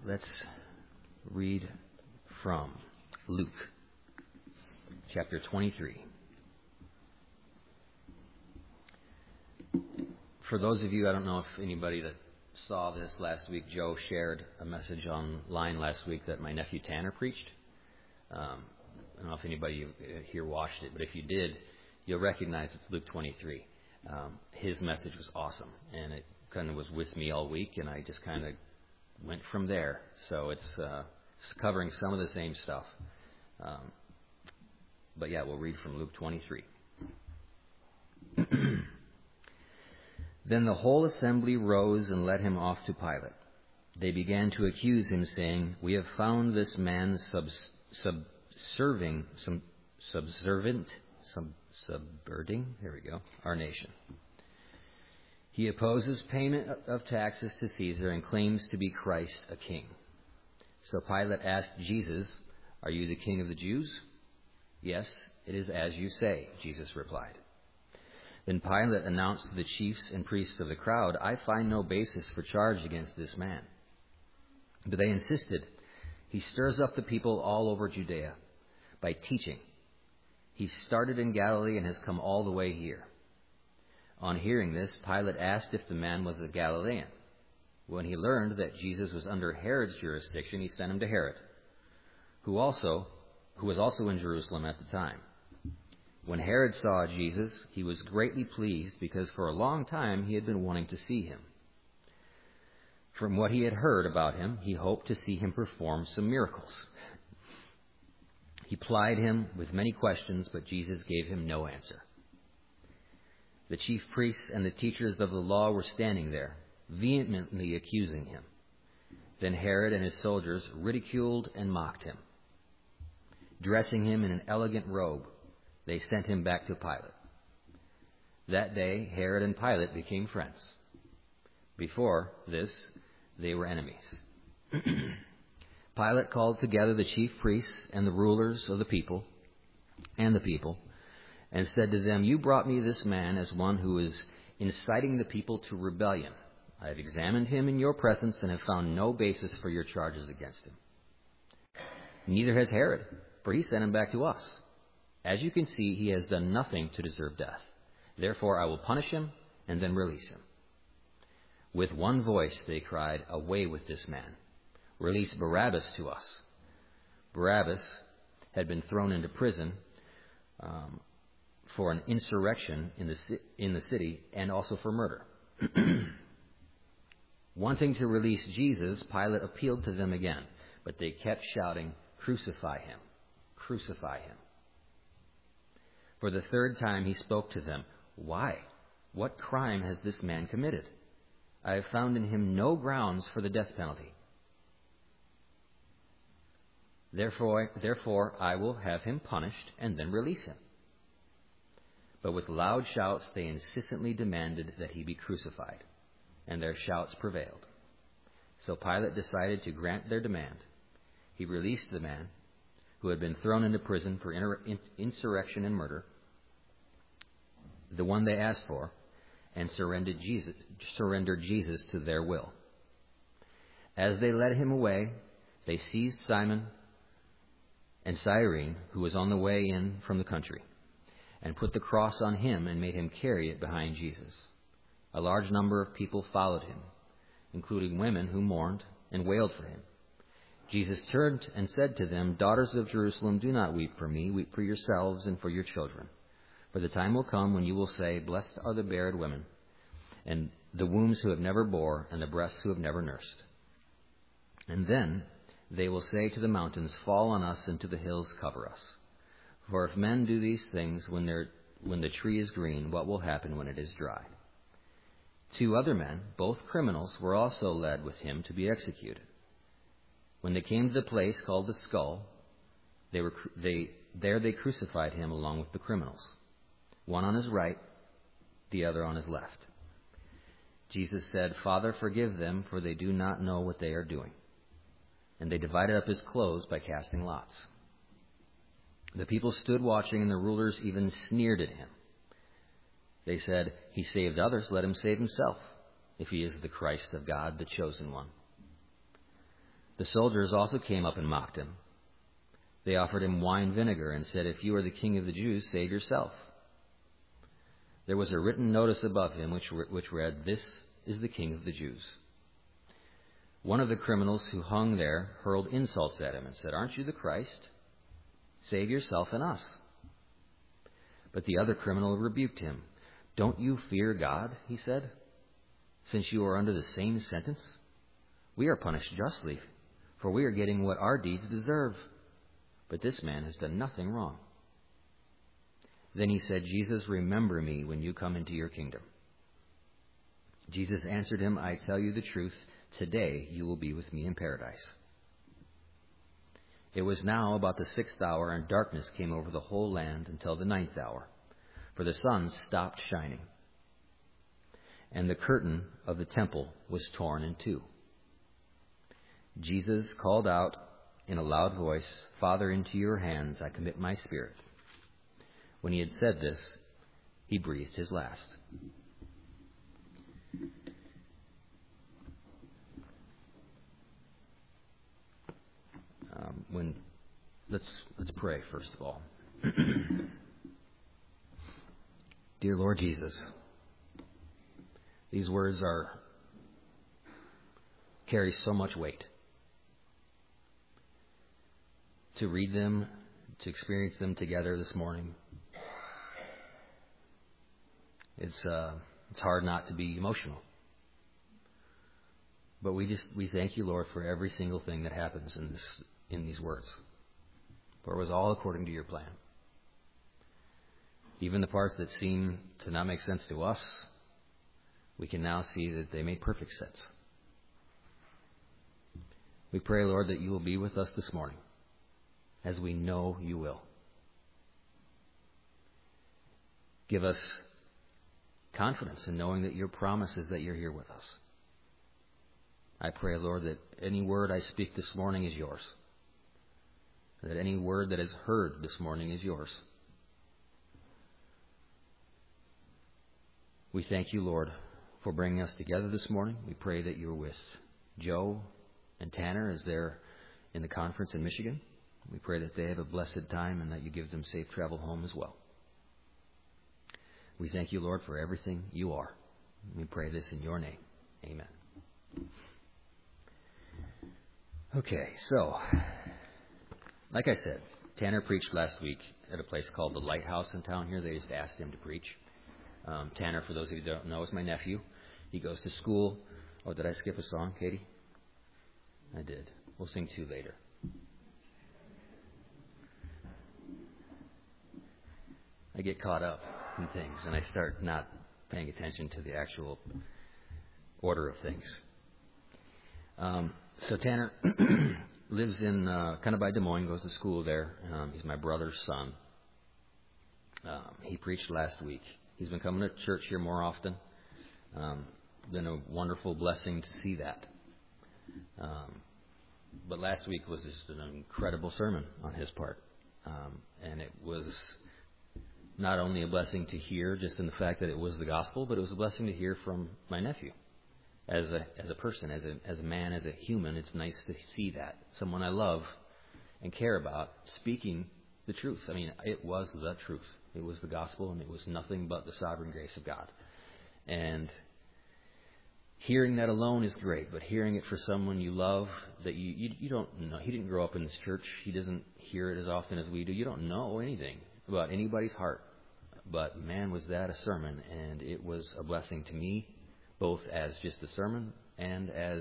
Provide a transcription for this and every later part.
Let's read from Luke chapter 23. For those of you, I don't know if anybody that saw this last week, Joe shared a message online last week that my nephew Tanner preached. I don't know if anybody here watched it, but if you did, you'll recognize it's Luke 23. His message was awesome, and it kind of was with me all week, and I just kind of went from there. So it's covering some of the same stuff. But yeah, we'll read from Luke 23. Then the whole assembly rose and led him off to Pilate. They began to accuse him, saying, "We have found this man subverting our nation. He opposes payment of taxes to Caesar and claims to be Christ, a king." So Pilate asked Jesus, "Are you the king of the Jews?" "Yes, it is as you say," Jesus replied. Then Pilate announced to the chiefs and priests of the crowd, "I find no basis for charge against this man." But they insisted, "He stirs up the people all over Judea by teaching. He started in Galilee and has come all the way here." On hearing this, Pilate asked if the man was a Galilean. When he learned that Jesus was under Herod's jurisdiction, he sent him to Herod, who was also in Jerusalem at the time. When Herod saw Jesus, he was greatly pleased because for a long time he had been wanting to see him. From what he had heard about him, he hoped to see him perform some miracles. He plied him with many questions, but Jesus gave him no answer. The chief priests and the teachers of the law were standing there, vehemently accusing him. Then Herod and his soldiers ridiculed and mocked him. Dressing him in an elegant robe, they sent him back to Pilate. That day, Herod and Pilate became friends. Before this, they were enemies. Pilate called together the chief priests and the rulers of the people, and said to them, "You brought me this man as one who is inciting the people to rebellion. I have examined him in your presence and have found no basis for your charges against him. Neither has Herod, for he sent him back to us. As you can see, he has done nothing to deserve death. Therefore I will punish him and then release him." With one voice they cried, "Away with this man. Release Barabbas to us." Barabbas had been thrown into prison for an insurrection in the city and also for murder. Wanting to release Jesus, Pilate appealed to them again, but they kept shouting, "Crucify him! Crucify him!" For the third time he spoke to them, "Why? What crime has this man committed? I have found in him no grounds for the death penalty. Therefore I will have him punished and then release him." But with loud shouts they insistently demanded that he be crucified, and their shouts prevailed. So Pilate decided to grant their demand. He released the man who had been thrown into prison for insurrection and murder, the one they asked for, and surrendered Jesus to their will. As they led him away, they seized Simon and Cyrene, who was on the way in from the country, and put the cross on him and made him carry it behind Jesus. A large number of people followed him, including women who mourned and wailed for him. Jesus turned and said to them, "Daughters of Jerusalem, do not weep for me. Weep for yourselves and for your children. For the time will come when you will say, 'Blessed are the barren women, and the wombs who have never bore, and the breasts who have never nursed.' And then they will say to the mountains, 'Fall on us, and to the hills cover us.' For if men do these things when the tree is green, what will happen when it is dry?" 2 other men, both criminals, were also led with him to be executed. When they came to the place called the Skull, they crucified him along with the criminals, one on his right, the other on his left. Jesus said, "Father, forgive them, for they do not know what they are doing." And they divided up his clothes by casting lots. The people stood watching, and the rulers even sneered at him. They said, "He saved others, let him save himself, if he is the Christ of God, the chosen one." The soldiers also came up and mocked him. They offered him wine vinegar and said, "If you are the king of the Jews, save yourself." There was a written notice above him which read, "This is the king of the Jews." One of the criminals who hung there hurled insults at him and said, "Aren't you the Christ? Save yourself and us." But the other criminal rebuked him. "Don't you fear God," he said, "since you are under the same sentence? We are punished justly, for we are getting what our deeds deserve. But this man has done nothing wrong." Then he said, "Jesus, remember me when you come into your kingdom." Jesus answered him, "I tell you the truth, today you will be with me in paradise." It was now about the 6th hour, and darkness came over the whole land until the 9th hour, for the sun stopped shining. And the curtain of the temple was torn in two. Jesus called out in a loud voice, "Father, into your hands I commit my spirit." When he had said this, he breathed his last. Let's pray first of all. Dear Lord Jesus, these words carry so much weight. To read them, to experience them together this morning, it's hard not to be emotional. But we thank you, Lord, for every single thing that happens in these words. For it was all according to your plan. Even the parts that seem to not make sense to us, we can now see that they made perfect sense. We pray, Lord, that you will be with us this morning, as we know you will. Give us confidence in knowing that your promise is that you're here with us. I pray, Lord, that any word I speak this morning is yours. That any word that is heard this morning is yours. We thank you, Lord, for bringing us together this morning. We pray that you're with Joe and Tanner as they're in the conference in Michigan. We pray that they have a blessed time and that you give them safe travel home as well. We thank you, Lord, for everything you are. We pray this in your name. Amen. Okay, so, like I said, Tanner preached last week at a place called the Lighthouse in town here. They just asked him to preach. Tanner, for those of you who don't know, is my nephew. He goes to school. Oh, did I skip a song, Katie? I did. We'll sing two later. I get caught up in things, and I start not paying attention to the actual order of things. So Tanner lives in kind of by Des Moines, goes to school there. He's my brother's son. He preached last week. He's been coming to church here more often. Been a wonderful blessing to see that. But last week was just an incredible sermon on his part. And it was not only a blessing to hear just in the fact that it was the gospel, but it was a blessing to hear from my nephew. As a person, as a man, as a human, it's nice to see that. Someone I love and care about speaking the truth. I mean, it was the truth. It was the gospel, and it was nothing but the sovereign grace of God. And hearing that alone is great, but hearing it for someone you love that you don't know. He didn't grow up in this church. He doesn't hear it as often as we do. You don't know anything about anybody's heart. But man, was that a sermon, and it was a blessing to me, both as just a sermon and as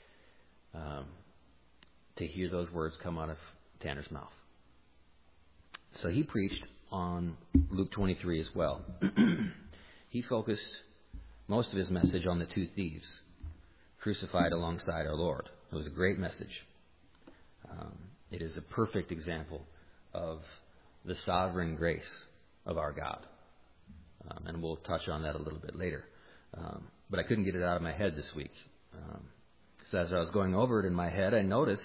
to hear those words come out of Tanner's mouth. So he preached on Luke 23 as well. He focused most of his message on the two thieves crucified alongside our Lord. It was a great message. It is a perfect example of the sovereign grace of our God. And we'll touch on that a little bit later. But I couldn't get it out of my head this week. So as I was going over it in my head, I noticed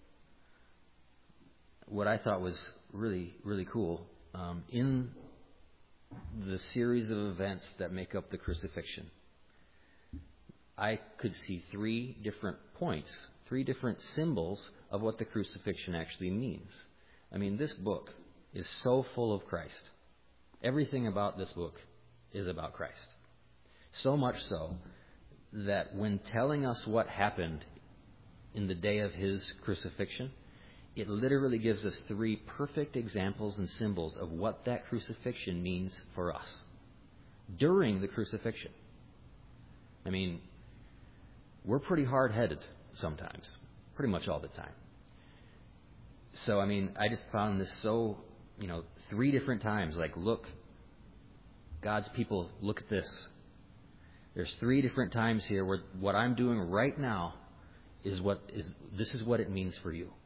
what I thought was really, really cool. In the series of events that make up the crucifixion, I could see three different points 3 different symbols of what the crucifixion actually means. I mean, this book is so full of Christ. Everything about this book is about Christ. So much so that when telling us what happened in the day of his crucifixion, it literally gives us 3 perfect examples and symbols of what that crucifixion means for us during the crucifixion. I mean, we're pretty hard-headed sometimes, pretty much all the time. So, I mean, I just found this so, 3 different times, like, look, God's people, look at this. There's 3 different times here where what I'm doing right now this is what it means for you.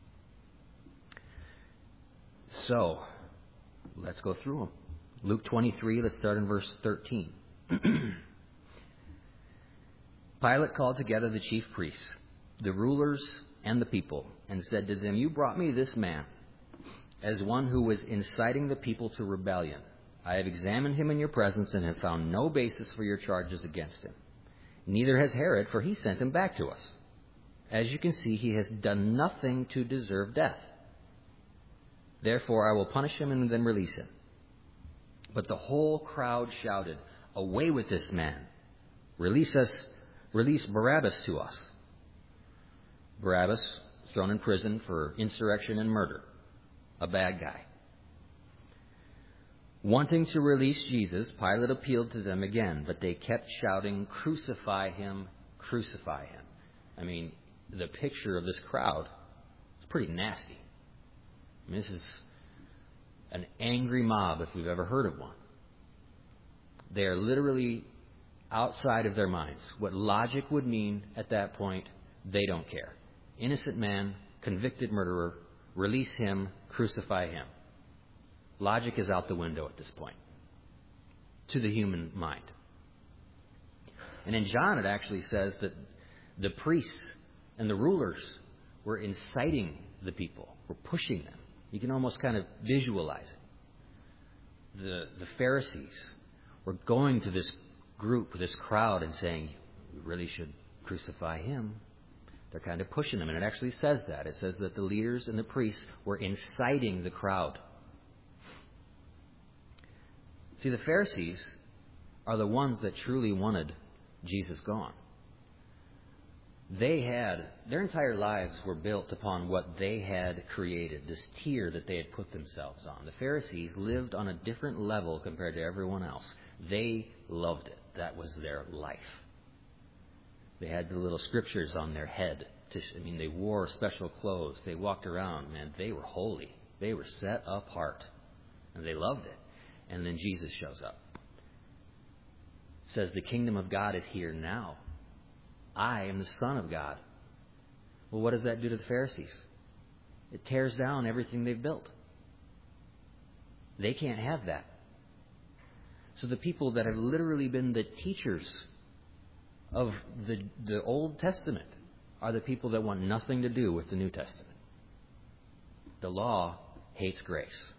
So, let's go through them. Luke 23, let's start in verse 13. Pilate called together the chief priests, the rulers, and the people, and said to them, "You brought me this man as one who was inciting the people to rebellion. I have examined him in your presence and have found no basis for your charges against him. Neither has Herod, for he sent him back to us. As you can see, he has done nothing to deserve death. Therefore, I will punish him and then release him." But the whole crowd shouted, "Away with this man! Release Barabbas to us." Barabbas, thrown in prison for insurrection and murder. A bad guy. Wanting to release Jesus, Pilate appealed to them again, but they kept shouting, "Crucify him, crucify him." I mean, the picture of this crowd is pretty nasty. I mean, this is an angry mob if we've ever heard of one. They are literally outside of their minds. What logic would mean at that point, they don't care. Innocent man, convicted murderer, release him, crucify him. Logic is out the window at this point, to the human mind. And in John, it actually says that the priests and the rulers were inciting the people, were pushing them. You can almost kind of visualize it. The Pharisees were going to this group, this crowd, and saying, "We really should crucify him." They're kind of pushing them, and it actually says that. It says that the leaders and the priests were inciting the crowd. See, the Pharisees are the ones that truly wanted Jesus gone. Their entire lives were built upon what they had created, this tier that they had put themselves on. The Pharisees lived on a different level compared to everyone else. They loved it. That was their life. They had the little scriptures on their head. They wore special clothes. They walked around. Man, they were holy. They were set apart. And they loved it. And then Jesus shows up. It says, "The kingdom of God is here now. I am the Son of God." Well, what does that do to the Pharisees? It tears down everything they've built. They can't have that. So the people that have literally been the teachers of the Old Testament are the people that want nothing to do with the New Testament. The law hates grace.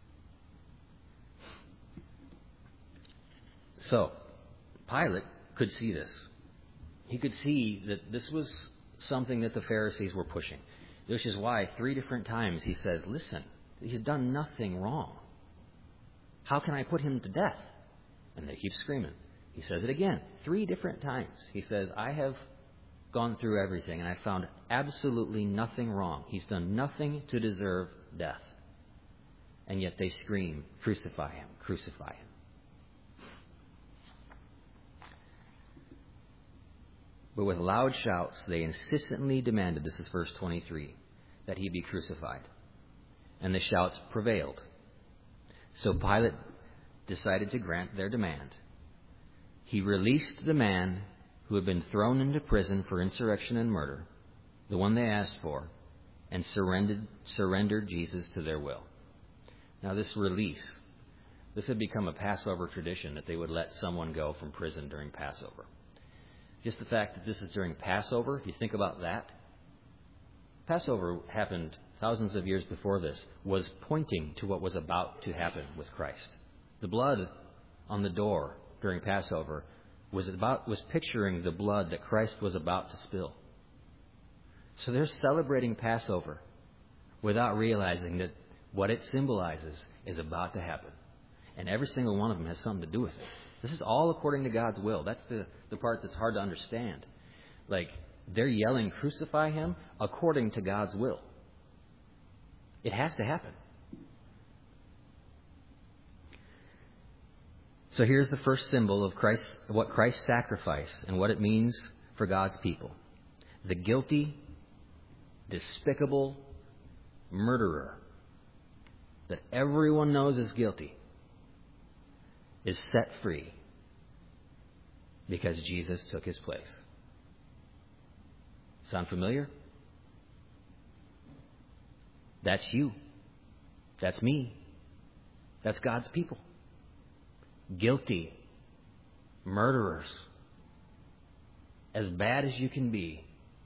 So, Pilate could see this. He could see that this was something that the Pharisees were pushing. Which is why 3 different times he says, "Listen, he's done nothing wrong. How can I put him to death?" And they keep screaming. He says it again, 3 different times. He says, "I have gone through everything, and I found absolutely nothing wrong. He's done nothing to deserve death." And yet they scream, "Crucify him, crucify him." But with loud shouts, they insistently demanded, this is verse 23, that he be crucified. And the shouts prevailed. So Pilate decided to grant their demand. He released the man who had been thrown into prison for insurrection and murder, the one they asked for, and surrendered Jesus to their will. Now this release, this had become a Passover tradition that they would let someone go from prison during Passover. Just the fact that this is during Passover, if you think about that, Passover happened thousands of years before this, was pointing to what was about to happen with Christ. The blood on the door during Passover was picturing the blood that Christ was about to spill. So they're celebrating Passover without realizing that what it symbolizes is about to happen. And every single one of them has something to do with it. This is all according to God's will. That's the part that's hard to understand. Like, they're yelling, crucify him, according to God's will. It has to happen. So here's the first symbol of what Christ's sacrifice and what it means for God's people. The guilty, despicable murderer that everyone knows is guilty is set free because Jesus took his place. Sound familiar? That's you. That's me. That's God's people. Guilty murderers. As bad as you can be.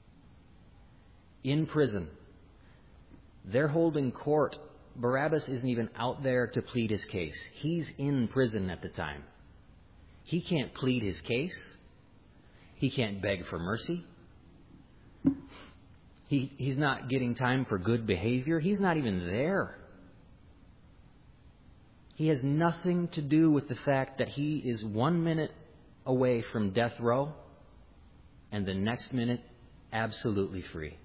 In prison. They're holding court. Barabbas isn't even out there to plead his case. He's in prison at the time. He can't plead his case. He can't beg for mercy. He's not getting time for good behavior. He's not even there. He has nothing to do with the fact that he is 1 minute away from death row and the next minute absolutely free.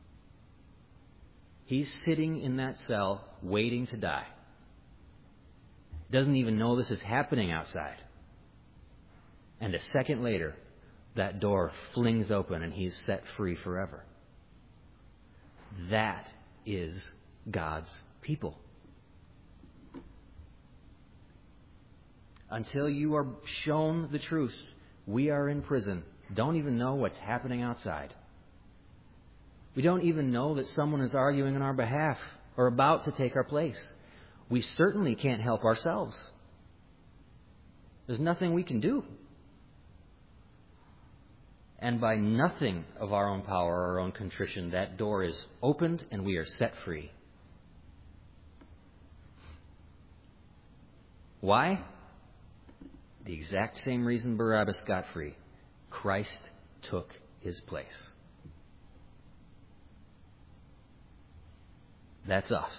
He's sitting in that cell waiting to die. Doesn't even know this is happening outside. And a second later, that door flings open and he's set free forever. That is God's people. Until you are shown the truth, we are in prison. Don't even know what's happening outside. We don't even know that someone is arguing on our behalf or about to take our place. We certainly can't help ourselves. There's nothing we can do. And by nothing of our own power or our own contrition, that door is opened and we are set free. Why? The exact same reason Barabbas got free. Christ took his place. That's us.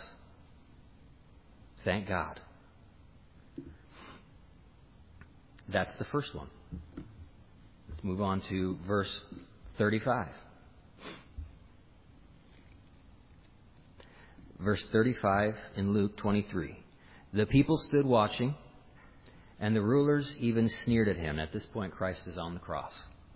Thank God. That's the first one. Let's move on to verse 35. Verse 35 in Luke 23. The people stood watching, and the rulers even sneered at him. At this point, Christ is on the cross.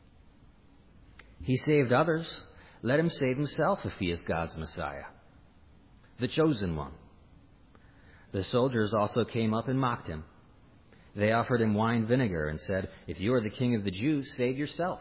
He saved others. Let him save himself if he is God's Messiah, the chosen one. The soldiers also came up and mocked him. They offered him wine vinegar and said, "If you are the king of the Jews, save yourself."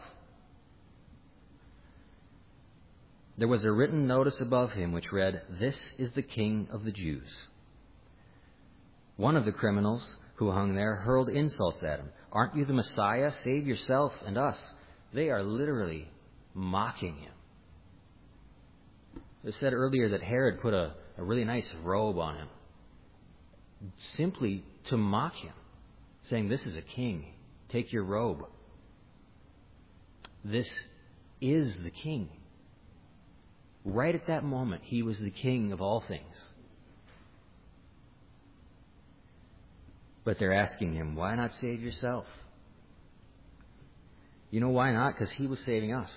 There was a written notice above him which read, "This is the King of the Jews." One of the criminals who hung there hurled insults at him. "Aren't you the Messiah? Save yourself and us." They are literally mocking him. It said earlier that Herod put a really nice robe on him, simply to mock him, saying, "This is a king. Take your robe." This is the king. Right at that moment, he was the king of all things. But they're asking him, why not save yourself? You know why not? Because he was saving us.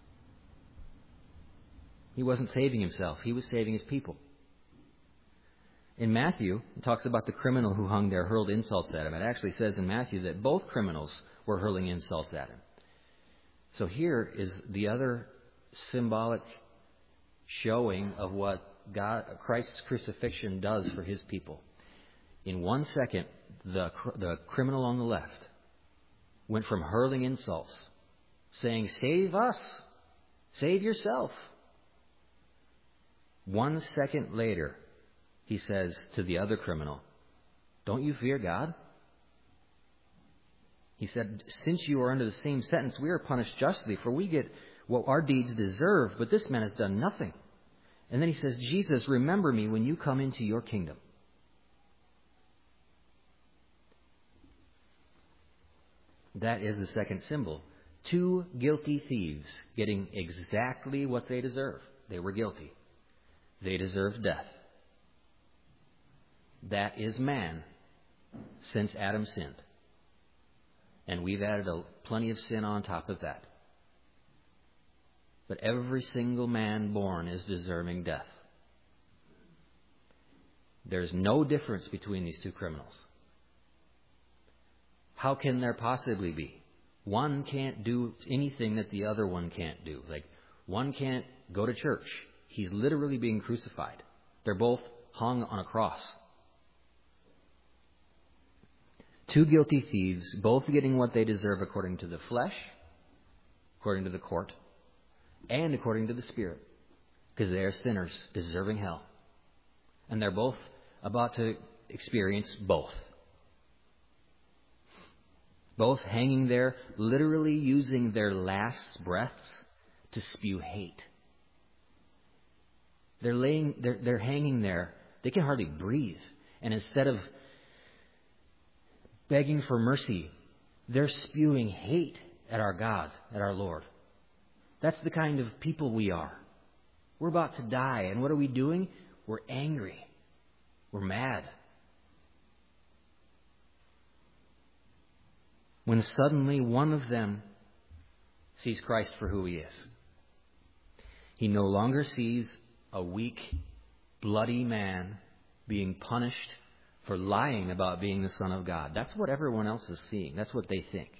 He wasn't saving himself. He was saving his people. In Matthew, it talks about the criminal who hung there hurled insults at him. It actually says in Matthew that both criminals were hurling insults at him. So here is the other symbolic showing of what Christ's crucifixion does for his people. In 1 second, the criminal on the left went from hurling insults, saying, "Save us, save yourself." 1 second later, he says to the other criminal, "Don't you fear God?" He said, "Since you are under the same sentence, we are punished justly, for we get what our deeds deserve, but this man has done nothing." And then he says, "Jesus, remember me when you come into your kingdom." That is the second symbol. Two guilty thieves getting exactly what they deserve. They were guilty. They deserved death. That is man since Adam sinned. And we've added plenty of sin on top of that. But every single man born is deserving death. There's no difference between these two criminals. How can there possibly be? One can't do anything that the other one can't do. Like, one can't go to church. He's literally being crucified. They're both hung on a cross. Two guilty thieves, both getting what they deserve according to the flesh, according to the court, and according to the Spirit. Because they are sinners deserving hell. And they're both about to experience both. Both hanging there, literally using their last breaths to spew hate. They're hanging there. They can hardly breathe. And instead of begging for mercy, they're spewing hate at our God, at our Lord. That's the kind of people we are. We're about to die, and what are we doing? We're angry. We're mad. When suddenly one of them sees Christ for who he is. He no longer sees a weak, bloody man being punished for lying about being the Son of God. That's what everyone else is seeing. That's what they think.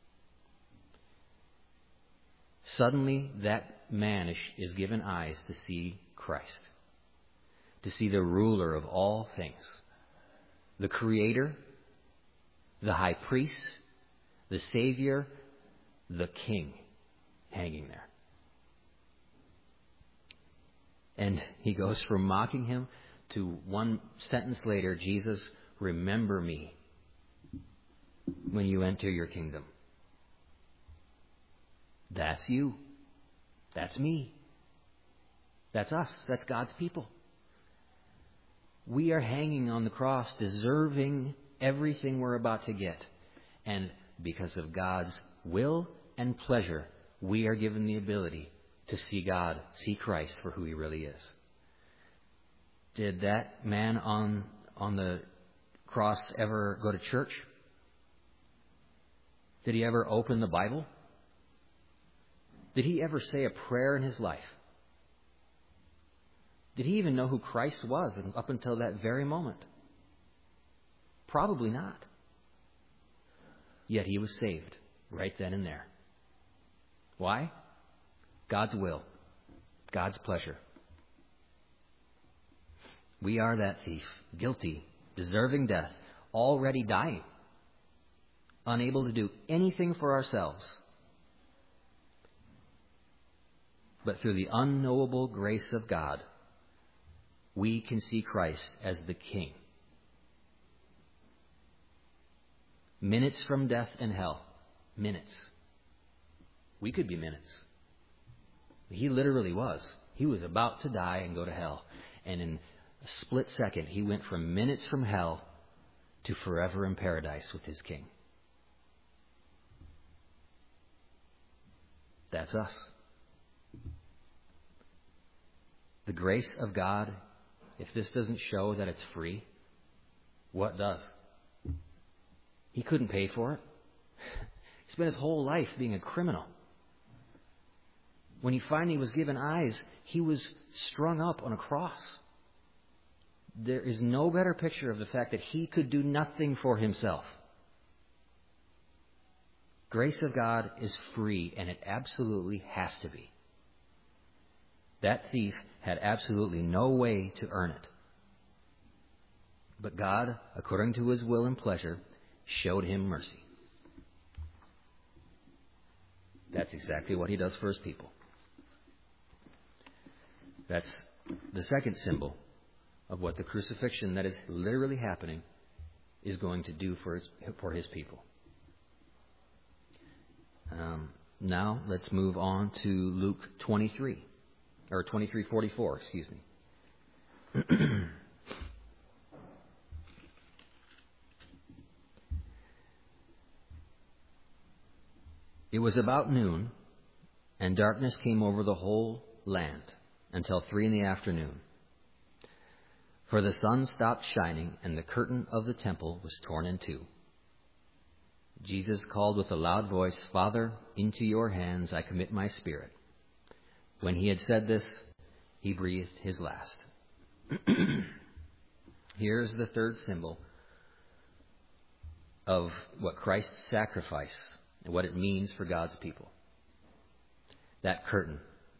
Suddenly, that man is given eyes to see Christ, to see the ruler of all things, the Creator, the High Priest, the Savior, the King, hanging there. And he goes from mocking him to one sentence later, Jesus, remember me when you enter your kingdom. That's you. That's me. That's us. That's God's people. We are hanging on the cross, deserving everything we're about to get. And because of God's will and pleasure, we are given the ability to see God, see Christ for who he really is. Did that man on the cross ever go to church? Did he ever open the Bible? Did he ever say a prayer in his life? Did he even know who Christ was up until that very moment? Probably not. Yet he was saved right then and there. Why? God's will. God's pleasure. We are that thief, guilty, deserving death, already dying, unable to do anything for ourselves. But through the unknowable grace of God, we can see Christ as the King. Minutes from death and hell. Minutes. We could be minutes. He literally was. He was about to die and go to hell. And in a split second, he went from minutes from hell to forever in paradise with his King. That's us. The grace of God, if this doesn't show that it's free, what does? He couldn't pay for it. He spent his whole life being a criminal. When he finally was given eyes, he was strung up on a cross. There is no better picture of the fact that he could do nothing for himself. Grace of God is free, and it absolutely has to be. That thief had absolutely no way to earn it. But God, according to his will and pleasure, showed him mercy. That's exactly what he does for his people. That's the second symbol of what the crucifixion that is literally happening is going to do for his people. Now let's move on to Luke 23, or 23:44, excuse me. It was about noon, and darkness came over the whole land until 3 p.m. For the sun stopped shining, and the curtain of the temple was torn in two. Jesus called with a loud voice, "Father, into your hands I commit my spirit." When he had said this, he breathed his last. Here's the third symbol of what Christ's sacrifice and what it means for God's people. That curtain.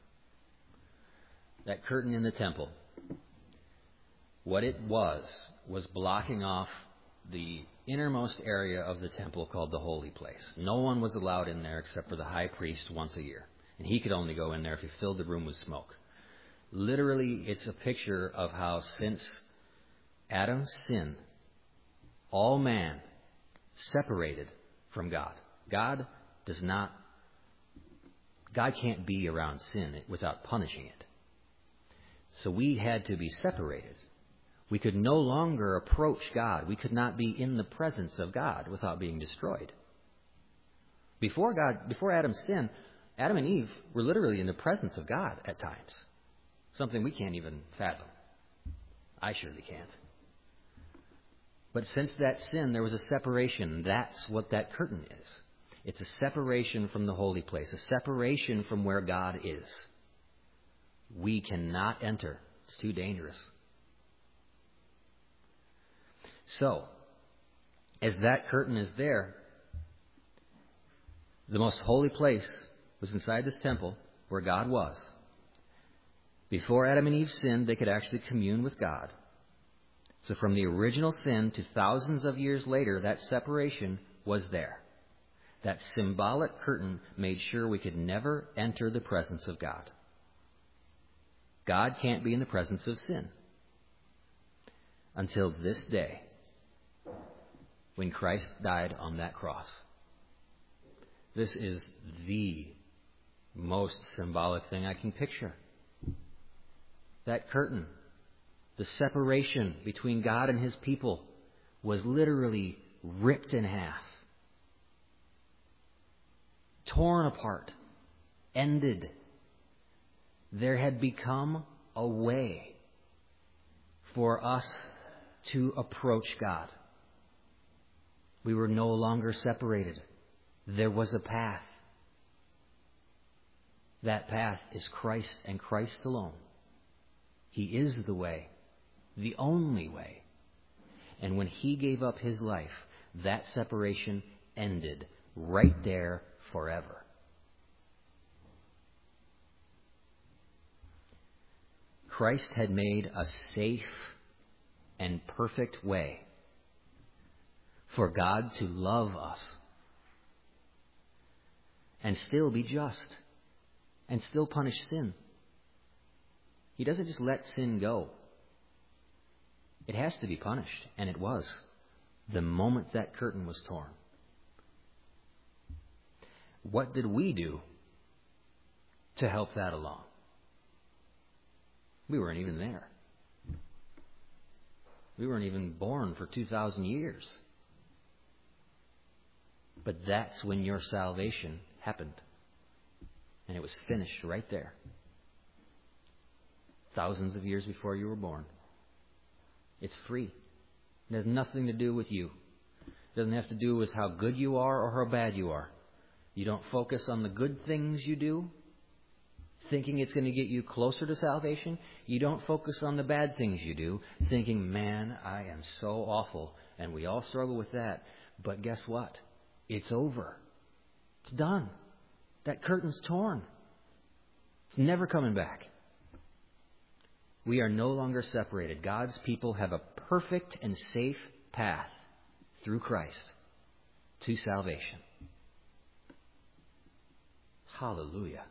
That curtain in the temple. What it was blocking off the innermost area of the temple called the holy place. No one was allowed in there except for the high priest once a year. And he could only go in there if he filled the room with smoke. Literally, it's a picture of how since Adam's sin, all man separated from God. God can't be around sin without punishing it. So we had to be separated. We could no longer approach God. We could not be in the presence of God without being destroyed. Before Adam's sin, Adam and Eve were literally in the presence of God at times. Something we can't even fathom. I surely can't. But since that sin, there was a separation. That's what that curtain is. It's a separation from the holy place, a separation from where God is. We cannot enter. It's too dangerous. So, as that curtain is there, the most holy place was inside this temple where God was. Before Adam and Eve sinned, they could actually commune with God. So from the original sin to thousands of years later, that separation was there. That symbolic curtain made sure we could never enter the presence of God. God can't be in the presence of sin. Until this day, when Christ died on that cross. This is the most symbolic thing I can picture. That curtain, the separation between God and his people, was literally ripped in half, torn apart, ended. There had become a way for us to approach God. We were no longer separated. There was a path. That path is Christ and Christ alone. He is the way, the only way. And when he gave up his life, that separation ended right there forever. Christ had made a safe and perfect way for God to love us and still be just and still punish sin. He doesn't just let sin go. It has to be punished, and it was the moment that curtain was torn. What did we do to help that along? We weren't even there. We weren't even born for 2,000 years. But that's when your salvation happened. And it was finished right there. Thousands of years before you were born. It's free. It has nothing to do with you. It doesn't have to do with how good you are or how bad you are. You don't focus on the good things you do, thinking it's going to get you closer to salvation. You don't focus on the bad things you do, thinking, man, I am so awful. And we all struggle with that. But guess what? It's over. It's done. That curtain's torn. It's never coming back. We are no longer separated. God's people have a perfect and safe path through Christ to salvation. Hallelujah.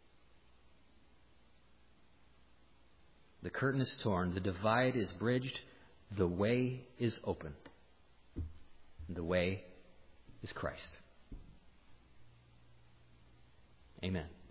The curtain is torn. The divide is bridged. The way is open. The way is Christ. Amen.